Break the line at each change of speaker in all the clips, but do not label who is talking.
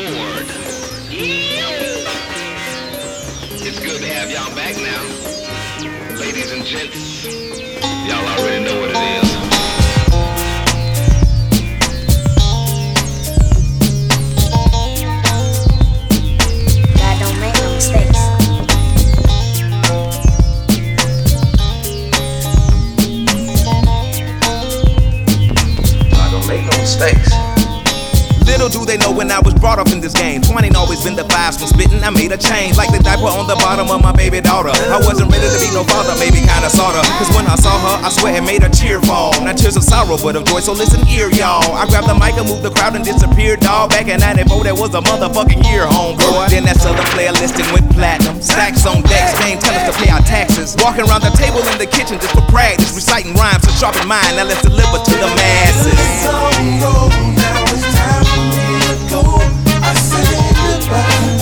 Lord. It's good to have y'all back now. Ladies and gents, y'all already know what it is.
God don't make no mistakes.
God don't make no mistakes.
Little do they know when I was brought up in this game. 20 ain't always been the vibes from spitting. I made a change like the diaper on the bottom of my baby daughter. I wasn't ready to be no father, maybe kinda sorta. Cause when I saw her, I swear it made a tear fall. Not tears of sorrow, but of joy, so listen here, y'all. I grabbed the mic and moved the crowd and disappeared, dawg. Back in 94, that was a motherfucking year, homeboy. Then that other player listing went platinum. Stacks on decks, they ain't tell us to pay our taxes. Walking around the table in the kitchen just for practice. Reciting rhymes to sharpen mind, now let's deliver to the masses.
I say goodbye.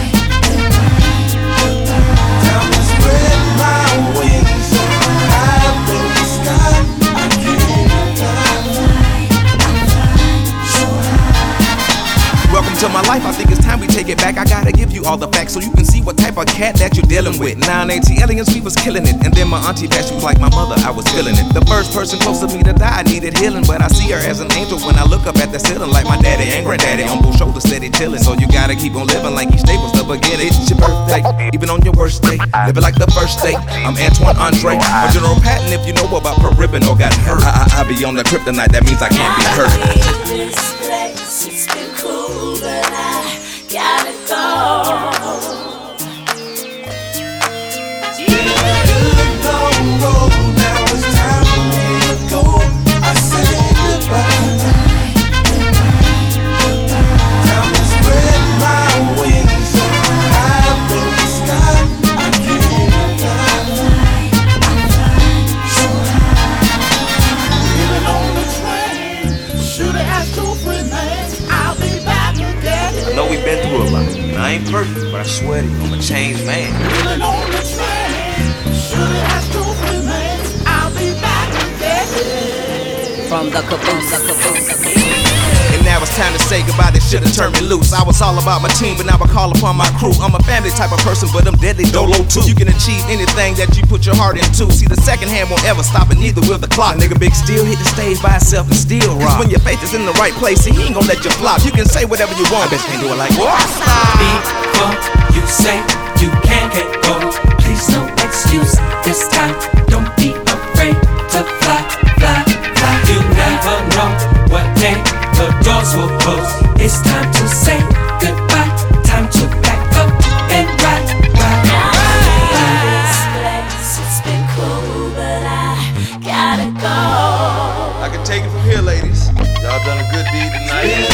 Time to spread my wings so high up in the sky. I can't fly so high.
Welcome to my life, I think it's time we take it back. I gotta give you all the facts so you can see what type of cat that you're dealing with. 980 aliens, we was killing it. And then my auntie passed, she was like my mother, I was feeling it. The first person close to me to die needed healing, but I see her as an angel when I look up at the ceiling. Like my daddy and granddaddy on both shoulders steady chilling. So you gotta keep on living like each day was the beginning. It's your birthday, even on your worst day. Live it like the first day. I'm Antoine Andre, or General Patton if you know about per ribbon or got hurt. I be on the kryptonite, that means I can't be hurt.
This place, it's been cool, but I gotta go.
Long road, now it's time for me to go. I say goodbye. Time to spread my wings so high up in the sky. I can't fly so high.
Even on the train, should've asked your friend, man. I'll be back again.
I know we've been through a lot. I ain't perfect, but I swear to you, I'm a changed man.
Even on the train, should've asked your friend, man. I'll be back again.
From the caboose.
And now it's time to say goodbye, they should've turned me loose. I was all about my team, but now I call upon my crew. I'm a family type of person, but I'm deadly dolo too. You can achieve anything that you put your heart into. See, the second hand won't ever stop, and neither will the clock. Nigga Big still hit the stage by himself and still rock. Cause when your faith is in the right place, see, he ain't gon' let you flop. You can say whatever you want, I bet you can't do it like what?
Before you say you can't get go, please no excuse this time. Don't be afraid to fly, fly, fly. You never know what day the doors will close. It's time to say goodbye. Time to pack up and ride.
This place, it's been cool, but I gotta go.
I can take it from here, ladies. Y'all done a good deed tonight.